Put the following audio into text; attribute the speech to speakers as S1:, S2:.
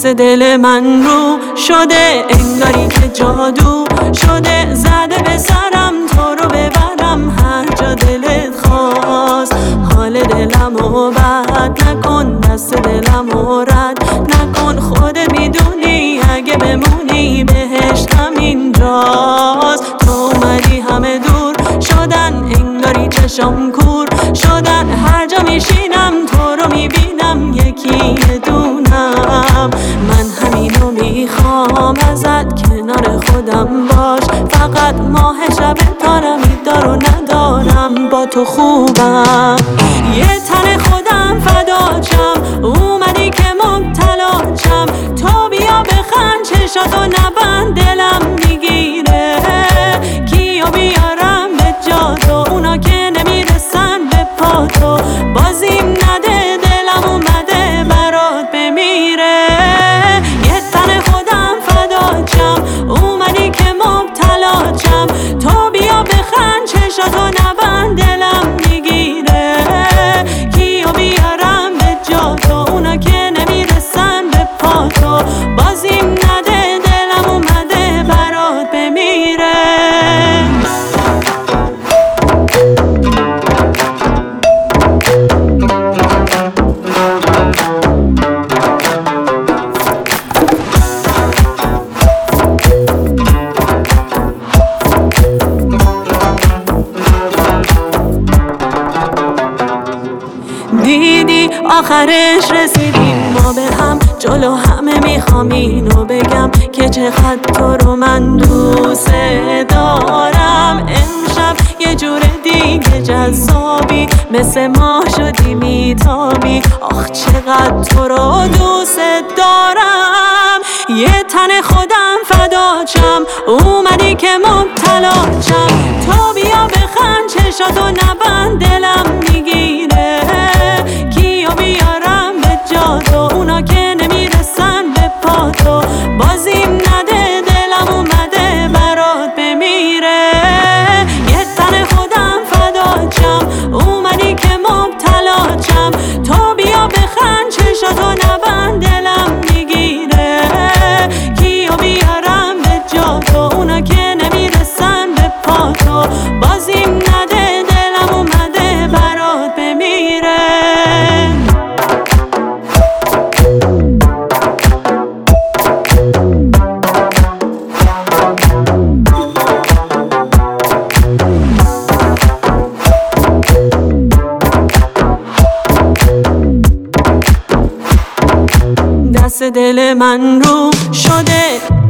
S1: دست دل من رو شده، انگاری که جادو شده، زده به سرم تو رو ببرم هر جا دلت خواست. حال دلمو بد نکن، دست دلمو رد نکن، خودت میدونی اگه بمونی بهشت همینجاست. تو اومدی همه دور شدن، انگاری چشم کور شدن، هر جا میشینم تو رو میبینم یکی دونم. من همینو میخوام ازت، کنار خودم باش فقط، ماه شب تارمی دارو ندارم با تو خوبم. یه تن خودم فداچم، اومدی که مبتلاچم، تو بیا بخند چشاتو نبند دلم میگیره، کیو بیارم به جا تو، اونا که نمیرسن به پا تو، بازیم نده دلم اومده برات بمیره. یه تن خودم فداچم، اومدی که مبتلاچم، تو بیا بخند چشاتو نبند دلم میگیره، کیو بیارم به جا تو، اونا که نمیرسن به پا تو، بازیم نده دلم اومده برات بمیره. دیدی آخرش رسیدیم ما به هم، جلو همه میخوام اینو بگم که چقدر تو رو من دوست دارم. امشب یه جور دیگه جذابی، مثل ماه شدی میتابی، آخ چقدر تو رو دوست دارم. یه تن خودم فداچم، اومدی که مبتلاچم، تو بیا بخند چشاتو نبند دلم میگیره، کیو بیارم به جا تو، اونا که نمیرسن به پا تو، بازیم نده دلم اومده برات بمیره. یه تن خودم فداچم، اومدی که مبتلاچم، تو بیا بخند چشاتو نبند دلم میگیره، کیو بیارم به جا تو، اونا که نمیرسن به پا تو، بازیم نده دلم اومده برات بمیره. دست دل من رو شده،